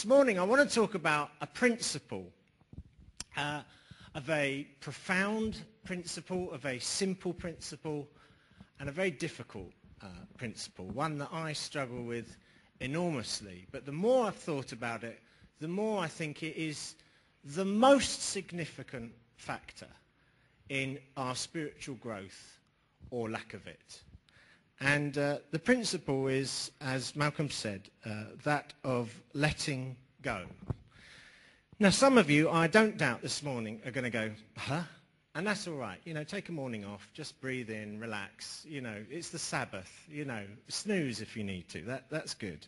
this morning I want to talk about a principle, a very profound principle, a very simple principle, and a very difficult principle, one that I struggle with enormously. But the more I've thought about it, the more I think it is the most significant factor in our spiritual growth or lack of it. And the principle is, as Malcolm said, that of letting go. Now, some of you, I don't doubt this morning, are going to go, huh? And that's all right. Take a morning off, just breathe in, relax. It's the Sabbath. Snooze if you need to. That's good.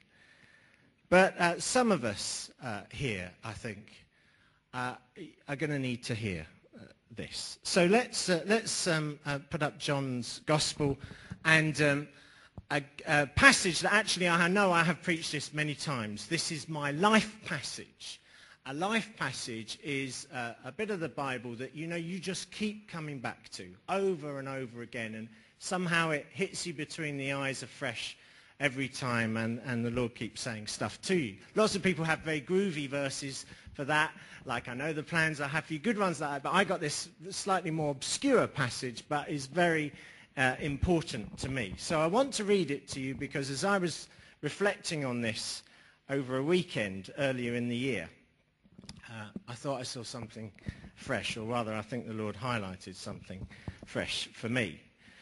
But some of us here, I think, are going to need to hear this. So let's put up John's Gospel. And a passage that actually I know I have preached this many times. This is my life passage. A life passage is a bit of the Bible that, you just keep coming back to over and over again. And somehow it hits you between the eyes afresh every time. And the Lord keeps saying stuff to you. Lots of people have very groovy verses for that. Like, I know the plans I have for you, good ones like that. But I got this slightly more obscure passage, but is very important to me. So I want to read it to you because as I was reflecting on this over a weekend earlier in the year, I thought I saw something fresh, or rather I think the Lord highlighted something fresh for me.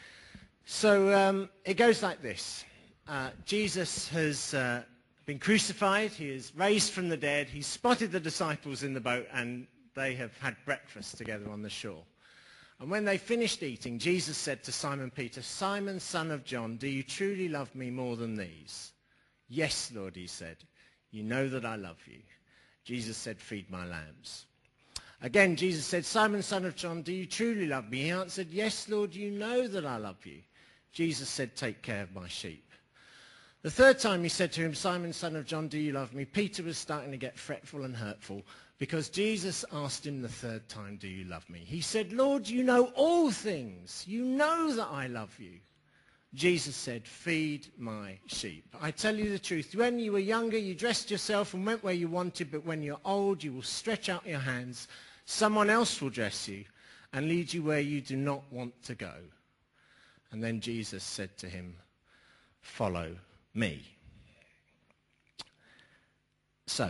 So it goes like this. Jesus has been crucified, he is raised from the dead, he's spotted the disciples in the boat, and they have had breakfast together on the shore. And when they finished eating, Jesus said to Simon Peter, "Simon, son of John, do you truly love me more than these?" "Yes, Lord," he said. "You know that I love you." Jesus said, "Feed my lambs." Again, Jesus said, "Simon, son of John, do you truly love me?" He answered, "Yes, Lord, you know that I love you." Jesus said, "Take care of my sheep." The third time he said to him, "Simon, son of John, do you love me?" Peter was starting to get fretful and hurtful because Jesus asked him the third time, "Do you love me?" He said, "Lord, you know all things. You know that I love you." Jesus said, "Feed my sheep. I tell you the truth. When you were younger, you dressed yourself and went where you wanted, but when you're old, you will stretch out your hands. Someone else will dress you and lead you where you do not want to go." And then Jesus said to him, "Follow me." So,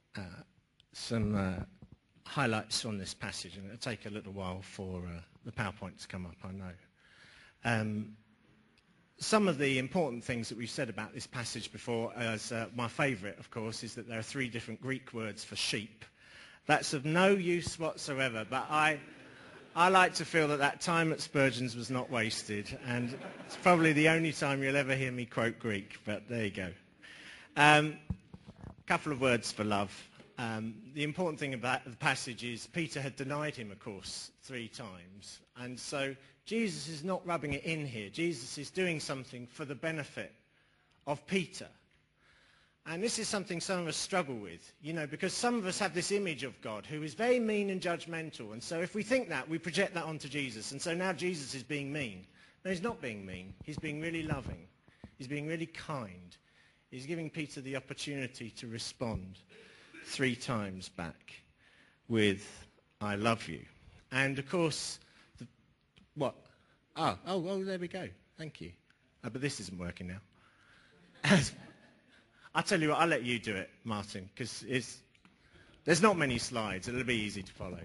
some highlights from this passage, and it'll take a little while for the PowerPoint to come up, I know. Some of the important things that we've said about this passage before, as my favourite, of course, is that there are 3 different Greek words for sheep. That's of no use whatsoever, but I like to feel that time at Spurgeon's was not wasted, and it's probably the only time you'll ever hear me quote Greek, but there you go. A couple of words for love. The important thing about the passage is Peter had denied him, of course, 3 times. And so Jesus is not rubbing it in here. Jesus is doing something for the benefit of Peter. And this is something some of us struggle with, because some of us have this image of God who is very mean and judgmental. And so if we think that, we project that onto Jesus. And so now Jesus is being mean. No, he's not being mean. He's being really loving. He's being really kind. He's giving Peter the opportunity to respond 3 times back with, "I love you." And of course, what? Oh, there we go. Thank you. But this isn't working now. I'll tell you what, I'll let you do it, Martin, because there's not many slides. It'll be easy to follow.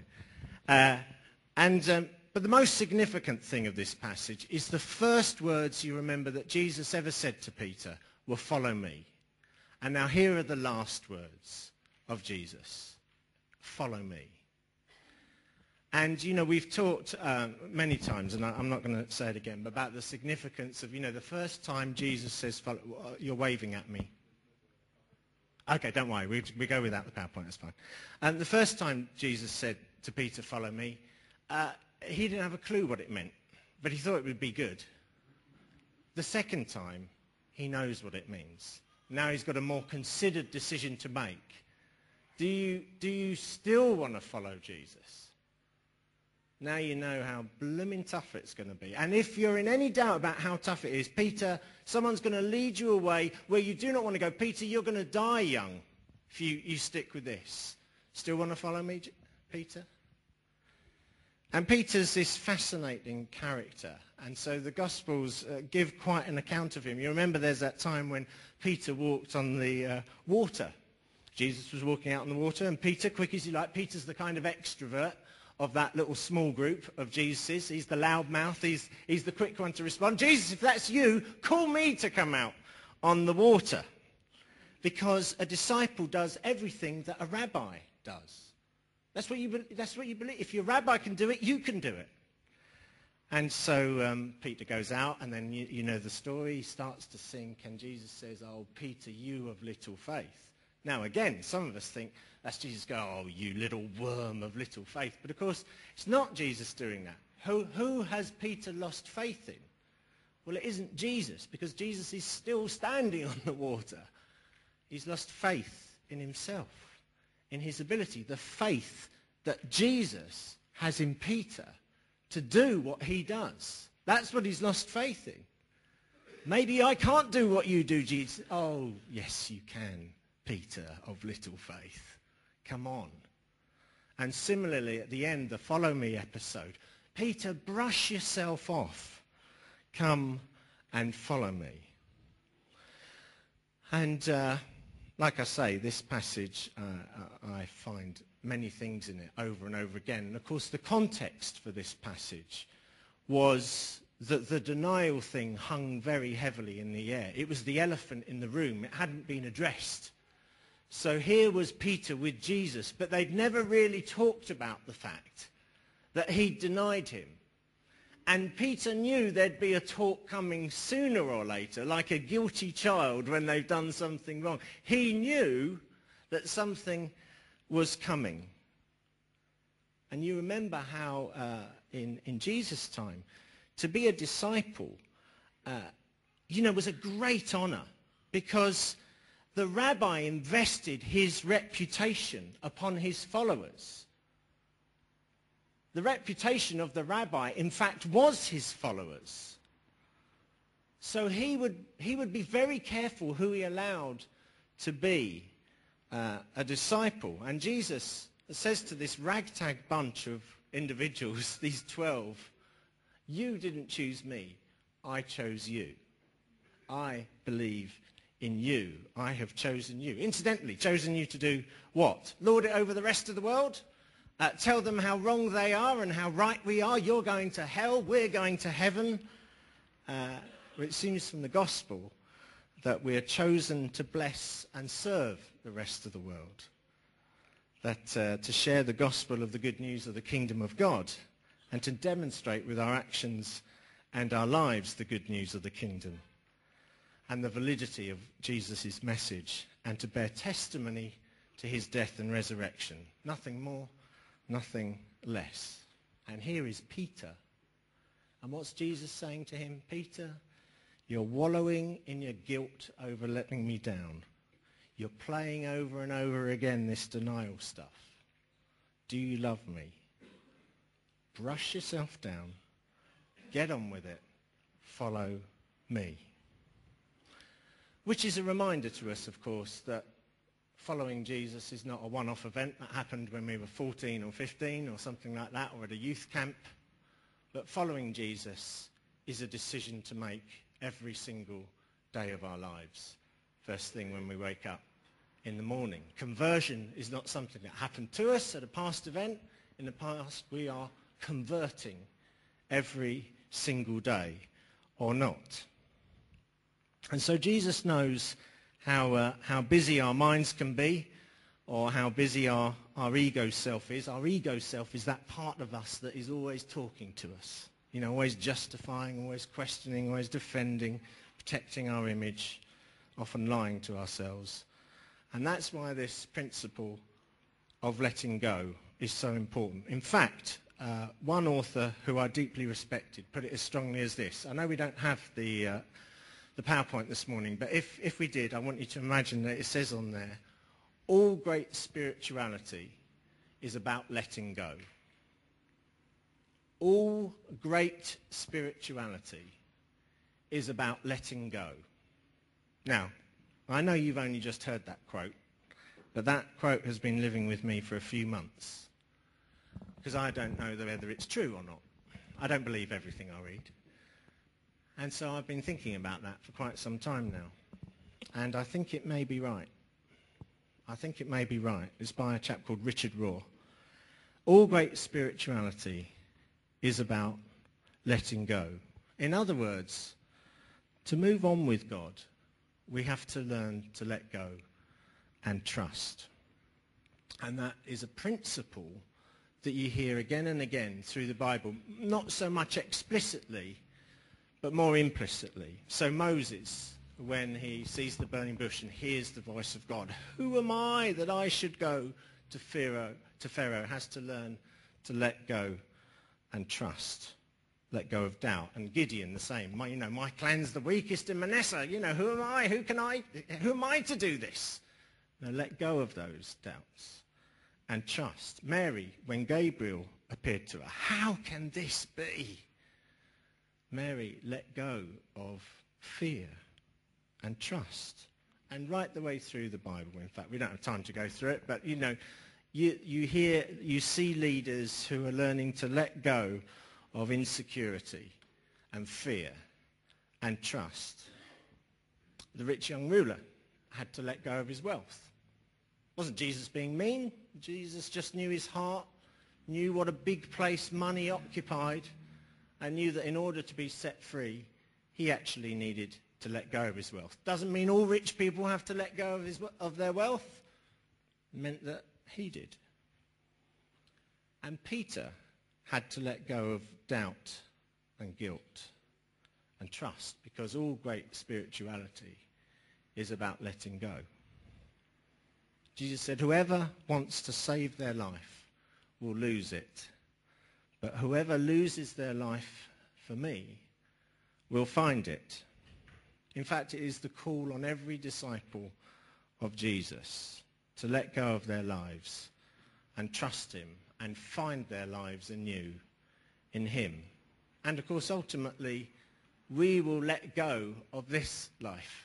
But the most significant thing of this passage is the first words you remember that Jesus ever said to Peter were, "Follow me." And now here are the last words of Jesus. "Follow me." And, we've talked many times, and I'm not going to say it again, but about the significance of, the first time Jesus says, "Follow," you're waving at me. Okay, don't worry. We go without the PowerPoint. That's fine. And the first time Jesus said to Peter, "Follow me," he didn't have a clue what it meant, but he thought it would be good. The second time, he knows what it means. Now he's got a more considered decision to make. Do you still want to follow Jesus? Now you know how blooming tough it's going to be. And if you're in any doubt about how tough it is, Peter, someone's going to lead you away where you do not want to go. Peter, you're going to die young. if you stick with this. Still want to follow me, Peter? And Peter's this fascinating character. And so the Gospels give quite an account of him. You remember there's that time when Peter walked on the water. Jesus was walking out on the water, and Peter, quick as you like, Peter's the kind of extrovert of that little small group of Jesus's. He's the loudmouth. He's the quick one to respond. Jesus, if that's you, call me to come out on the water. Because a disciple does everything that a rabbi does. That's what you believe. If your rabbi can do it, you can do it. And so Peter goes out, and then you know the story. He starts to sink, and Jesus says, "Oh, Peter, you of little faith." Now, again, some of us think that's Jesus going, "Oh, you little worm of little faith." But, of course, it's not Jesus doing that. Who has Peter lost faith in? Well, it isn't Jesus, because Jesus is still standing on the water. He's lost faith in himself, in his ability, the faith that Jesus has in Peter to do what he does. That's what he's lost faith in. Maybe I can't do what you do, Jesus. Oh, yes, you can, Peter of little faith. Come on. And similarly, at the end, the follow me episode, Peter, brush yourself off. Come and follow me. And like I say, this passage, I find many things in it over and over again. And of course, the context for this passage was that the denial thing hung very heavily in the air. It was the elephant in the room. It hadn't been addressed. So here was Peter with Jesus, but they'd never really talked about the fact that he'd denied him. And Peter knew there'd be a talk coming sooner or later, like a guilty child when they've done something wrong. He knew that something was coming. And you remember how in Jesus' time, to be a disciple, was a great honor, because the rabbi invested his reputation upon his followers. The reputation of the rabbi, in fact, was his followers. So he would be very careful who he allowed to be a disciple. And Jesus says to this ragtag bunch of individuals, these 12, "You didn't choose me, I chose you. I believe in you. I have chosen you." Incidentally, chosen you to do what? Lord it over the rest of the world? Tell them how wrong they are and how right we are. You're going to hell, we're going to heaven. It seems from the gospel that we are chosen to bless and serve the rest of the world. That to share the gospel of the good news of the kingdom of God, and to demonstrate with our actions and our lives the good news of the kingdom and the validity of Jesus' message, and to bear testimony to his death and resurrection. Nothing more, nothing less. And here is Peter. And what's Jesus saying to him? "Peter, you're wallowing in your guilt over letting me down. You're playing over and over again this denial stuff. Do you love me? Brush yourself down. Get on with it. Follow me." Which is a reminder to us, of course, that following Jesus is not a one-off event that happened when we were 14 or 15 or something like that, or at a youth camp. But following Jesus is a decision to make every single day of our lives, first thing when we wake up in the morning. Conversion is not something that happened to us at a past event. In the past, we are converting every single day or not. And so Jesus knows how busy our minds can be, or how busy our ego self is. Our ego self is that part of us that is always talking to us, always justifying, always questioning, always defending, protecting our image, often lying to ourselves. And that's why this principle of letting go is so important. In fact, one author who I deeply respected put it as strongly as this. I know we don't have the PowerPoint this morning, but if we did, I want you to imagine that it says on there, all great spirituality is about letting go. All great spirituality is about letting go. Now, I know you've only just heard that quote, But that quote has been living with me for a few months because I don't know whether it's true or not. I don't believe everything I read. And so I've been thinking about that for quite some time now. And I think it may be right. I think it may be right. It's by a chap called Richard Rohr. All great spirituality is about letting go. In other words, to move on with God, we have to learn to let go and trust. And that is a principle that you hear again and again through the Bible, not so much explicitly, but more implicitly. So Moses, when he sees the burning bush and hears the voice of God, who am I that I should go to Pharaoh, has to learn to let go and trust, let go of doubt. And Gideon the same. My clan's the weakest in Manasseh. Who am I? Who am I to do this? No, let go of those doubts and trust. Mary, when Gabriel appeared to her, how can this be? Mary let go of fear and trust. And right the way through the Bible, in fact, we don't have time to go through it, but you see leaders who are learning to let go of insecurity and fear and trust. The rich young ruler had to let go of his wealth. Wasn't Jesus being mean? Jesus just knew his heart, knew what a big place money occupied, and knew that in order to be set free, he actually needed to let go of his wealth. Doesn't mean all rich people have to let go of their wealth. It meant that he did. And Peter had to let go of doubt and guilt and trust, because all great spirituality is about letting go. Jesus said, whoever wants to save their life will lose it. But whoever loses their life for me will find it. In fact, it is the call on every disciple of Jesus to let go of their lives and trust him and find their lives anew in him. And of course, ultimately, we will let go of this life.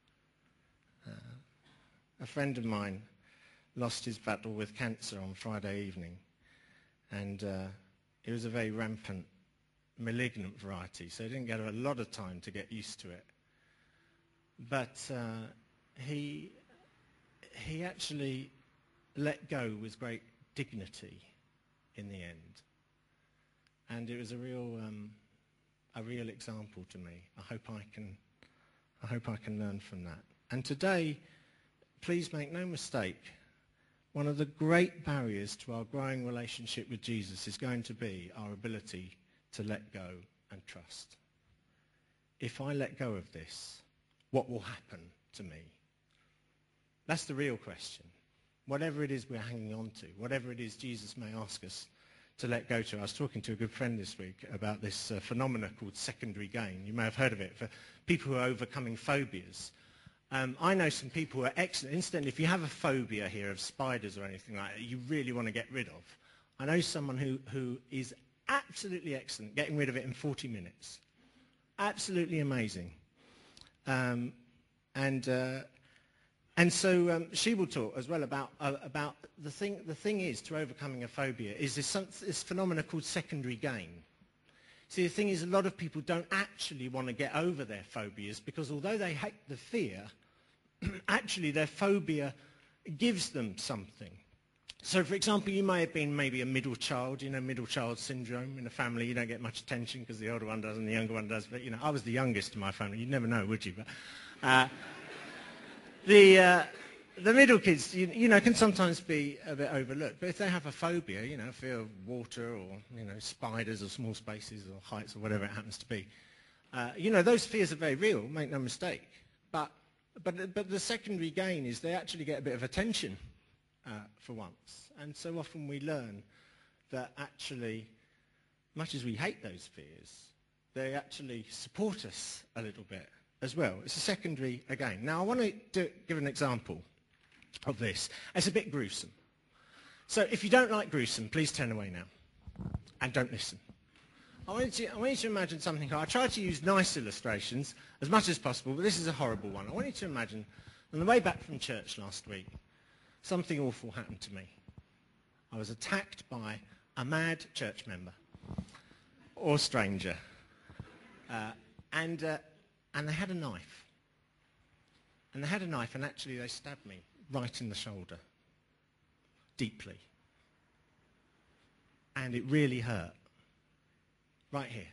A friend of mine lost his battle with cancer on Friday evening, and it was a very rampant, malignant variety, so he didn't get a lot of time to get used to it. But he actually let go with great dignity in the end, and it was a real example to me. I hope I can learn from that. And today, please make no mistake, one of the great barriers to our growing relationship with Jesus is going to be our ability to let go and trust. If I let go of this, what will happen to me? That's the real question. Whatever it is we're hanging on to, whatever it is Jesus may ask us to let go to. I was talking to a good friend this week about this phenomena called secondary gain. You may have heard of it for people who are overcoming phobias. I know some people who are excellent. Incidentally, if you have a phobia here of spiders or anything like that you really want to get rid of, I know someone who is absolutely excellent getting rid of it in 40 minutes. Absolutely amazing. And so she will talk as well about the thing. The thing is, to overcoming a phobia is this phenomena called secondary gain. See, the thing is, a lot of people don't actually want to get over their phobias because although they hate the fear, actually their phobia gives them something. So, for example, you may have been maybe a middle child, middle child syndrome in a family. You don't get much attention because the older one does and the younger one does. But, I was the youngest in my family. You'd never know, would you? But the middle kids, can sometimes be a bit overlooked. But if they have a phobia, fear of water or, spiders or small spaces or heights or whatever it happens to be, those fears are very real, make no mistake. But the secondary gain is they actually get a bit of attention for once. And so often we learn that actually, much as we hate those fears, they actually support us a little bit as well. It's a secondary gain. Now, I want to give an example of this. It's a bit gruesome. So if you don't like gruesome, please turn away now and don't listen. I want you to imagine something. I try to use nice illustrations as much as possible, but this is a horrible one. I want you to imagine, on the way back from church last week, something awful happened to me. I was attacked by a mad church member or stranger. And they had a knife. And they had a knife, and actually they stabbed me right in the shoulder, deeply. And it really hurt, right here.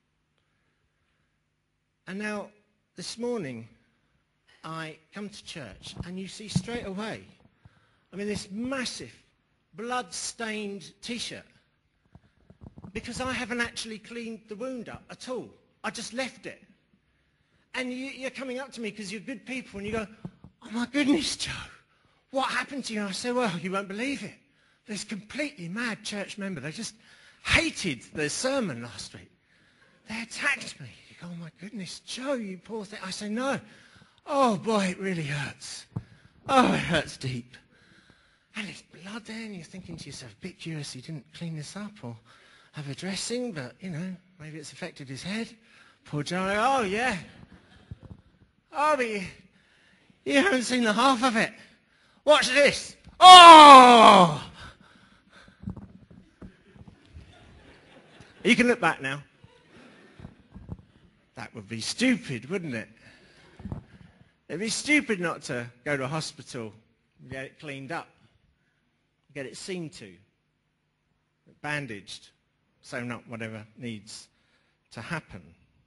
And now, this morning, I come to church, and you see straight away, this massive, blood-stained T-shirt, because I haven't actually cleaned the wound up at all. I just left it. And you're coming up to me because you're good people, and you go, "Oh my goodness, Joe, what happened to you?" And I say, "Well, you won't believe it. This completely mad church member, they just hated the sermon last week. They attacked me." You go, "Oh my goodness, Joe, you poor thing." I say, "No. Oh boy, it really hurts. Oh, it hurts deep." And there's blood there, and you're thinking to yourself, a bit curious he didn't clean this up or have a dressing, but, maybe it's affected his head. Poor Joe. "Oh, yeah. Oh, but you haven't seen the half of it. Watch this. Oh!" You can look back now. That would be stupid, wouldn't it? It'd be stupid not to go to a hospital and get it cleaned up, get it seen to, bandaged, sewn up, whatever needs to happen.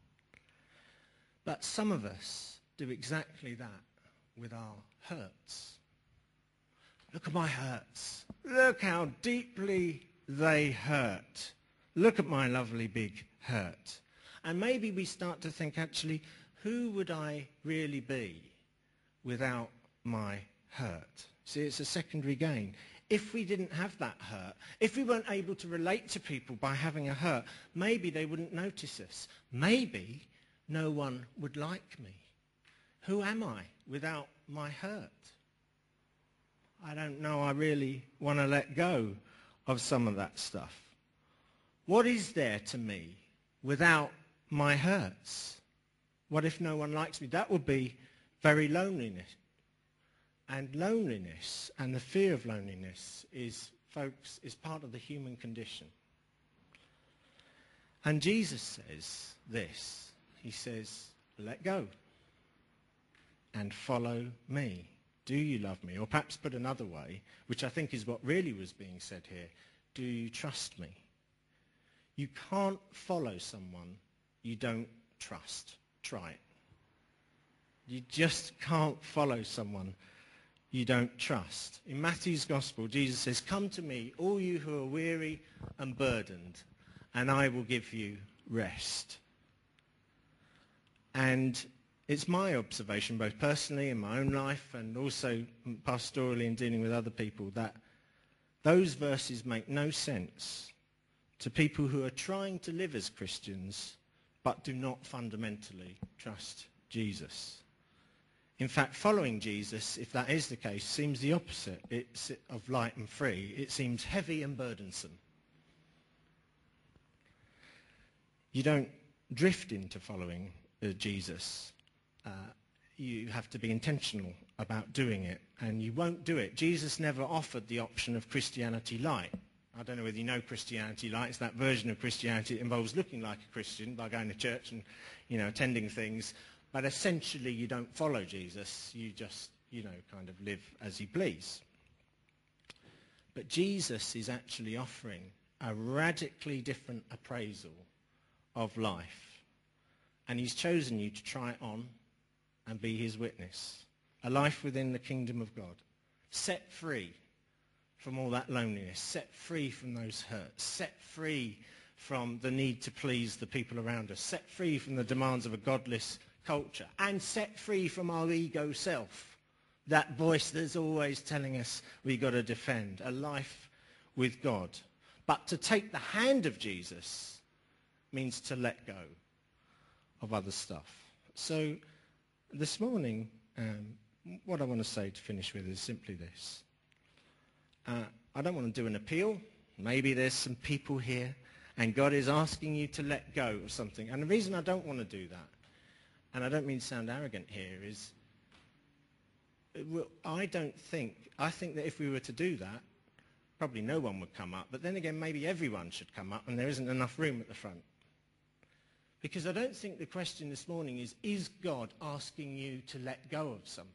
But some of us do exactly that with our hurts. Look at my hurts. Look how deeply they hurt. Look at my lovely big hurt. And maybe we start to think, actually, who would I really be without my hurt? See, it's a secondary gain. If we didn't have that hurt, if we weren't able to relate to people by having a hurt, maybe they wouldn't notice us. Maybe no one would like me. Who am I without my hurt? I don't know. I really want to let go of some of that stuff. What is there to me without my hurts? What if no one likes me? That would be very loneliness. And loneliness and the fear of loneliness is part of the human condition. And Jesus says this. He says, "Let go and follow me. Do you love me?" Or perhaps put another way, which I think is what really was being said here, do you trust me? You can't follow someone you don't trust. Try it. You just can't follow someone you don't trust. In Matthew's Gospel, Jesus says, "Come to me, all you who are weary and burdened, and I will give you rest." And it's my observation, both personally in my own life and also pastorally in dealing with other people, that those verses make no sense to people who are trying to live as Christians but do not fundamentally trust Jesus. In fact, following Jesus, if that is the case, seems the opposite of light and free. It seems heavy and burdensome. You don't drift into following Jesus. You have to be intentional about doing it, and you won't do it. Jesus never offered the option of Christianity light. I don't know whether you know Christianity light. It's that version of Christianity that involves looking like a Christian by going to church and, attending things. But essentially, you don't follow Jesus. You just, kind of live as you please. But Jesus is actually offering a radically different appraisal of life. And he's chosen you to try it on and be his witness. A life within the kingdom of God. Set free from all that loneliness. Set free from those hurts. Set free from the need to please the people around us. Set free from the demands of a godless culture. And set free from our ego self. That voice that's always telling us we've got to defend. A life with God. But to take the hand of Jesus means to let go of other stuff. So this morning, what I want to say to finish with is simply this. I don't want to do an appeal. Maybe there's some people here and God is asking you to let go of something. And the reason I don't want to do that, and I don't mean to sound arrogant here, is I think that if we were to do that, probably no one would come up. But then again, maybe everyone should come up and there isn't enough room at the front. Because I don't think the question this morning is God asking you to let go of something?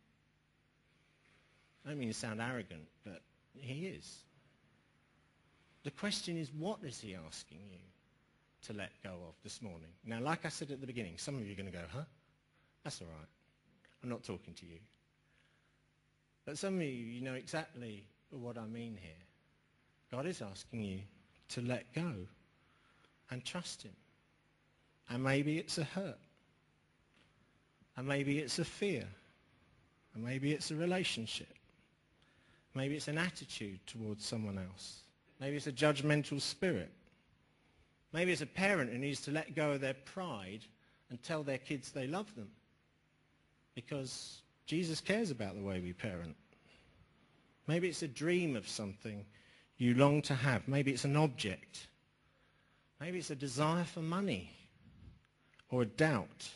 I don't mean to sound arrogant, but he is. The question is, what is he asking you to let go of this morning? Now, like I said at the beginning, some of you are going to go, huh? That's all right. I'm not talking to you. But some of you know exactly what I mean here. God is asking you to let go and trust him. And maybe it's a hurt. And maybe it's a fear. And maybe it's a relationship. Maybe it's an attitude towards someone else. Maybe it's a judgmental spirit. Maybe it's a parent who needs to let go of their pride and tell their kids they love them. Because Jesus cares about the way we parent. Maybe it's a dream of something you long to have. Maybe it's an object. Maybe it's a desire for money or a doubt.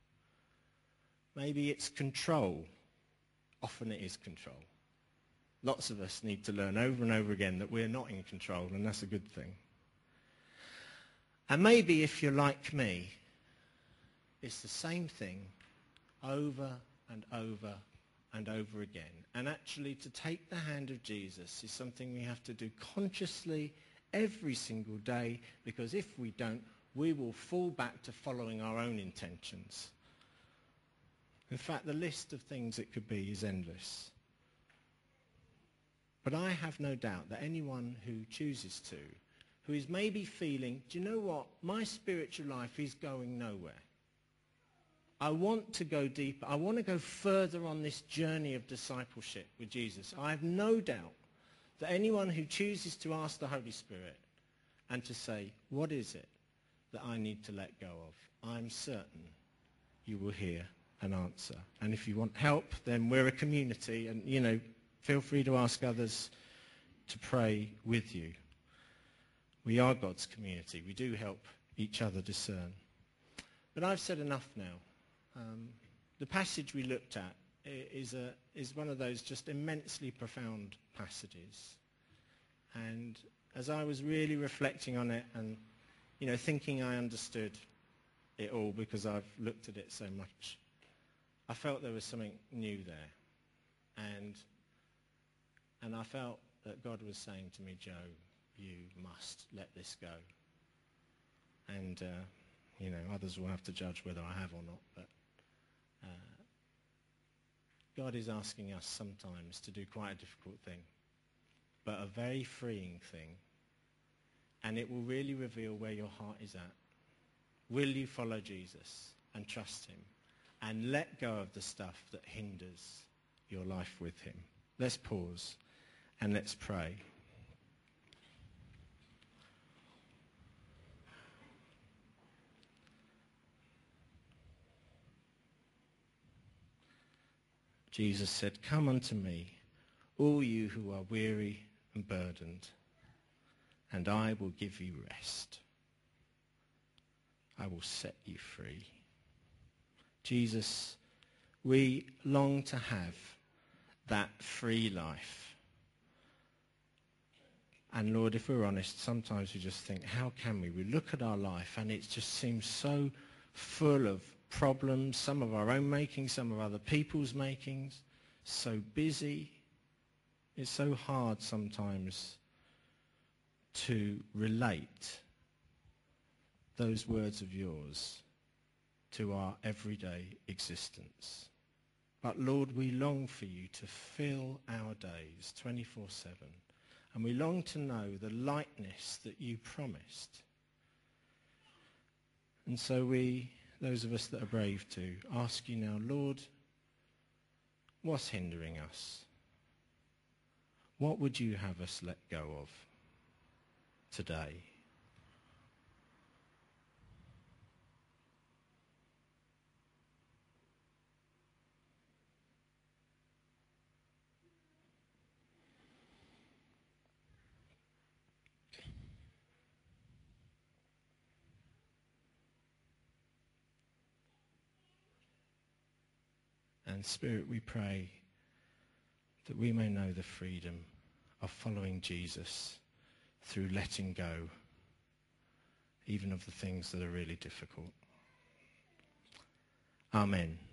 Maybe it's control. Often it is control. Lots of us need to learn over and over again that we're not in control, and that's a good thing. And maybe if you're like me, it's the same thing over and over and over again. And actually to take the hand of Jesus is something we have to do consciously every single day, because if we don't, we will fall back to following our own intentions. In fact, the list of things it could be is endless. But I have no doubt that anyone who chooses to, who is maybe feeling, do you know what, my spiritual life is going nowhere. I want to go deeper. I want to go further on this journey of discipleship with Jesus. I have no doubt that anyone who chooses to ask the Holy Spirit and to say, what is it that I need to let go of? I'm certain you will hear an answer. And if you want help, then we're a community, and, feel free to ask others to pray with you. We are God's community. We do help each other discern. But I've said enough now. The passage we looked at is one of those just immensely profound passages. And as I was really reflecting on it and, thinking I understood it all because I've looked at it so much, I felt there was something new there. And I felt that God was saying to me, Joe, you must let this go. And, others will have to judge whether I have or not. But God is asking us sometimes to do quite a difficult thing, but a very freeing thing. And it will really reveal where your heart is at. Will you follow Jesus and trust him and let go of the stuff that hinders your life with him? Let's pause and let's pray. Jesus said, come unto me, all you who are weary and burdened, and I will give you rest. I will set you free. Jesus, we long to have that free life. And Lord, if we're honest, sometimes we just think, how can we? We look at our life and it just seems so full of problems, some of our own making, some of other people's makings, so busy. It's so hard sometimes to relate those words of yours to our everyday existence. But Lord, we long for you to fill our days 24/7. And we long to know the lightness that you promised. And so we, those of us that are brave to, ask you now, Lord, what's hindering us? What would you have us let go of today? And Spirit, we pray that we may know the freedom of following Jesus through letting go, even of the things that are really difficult. Amen.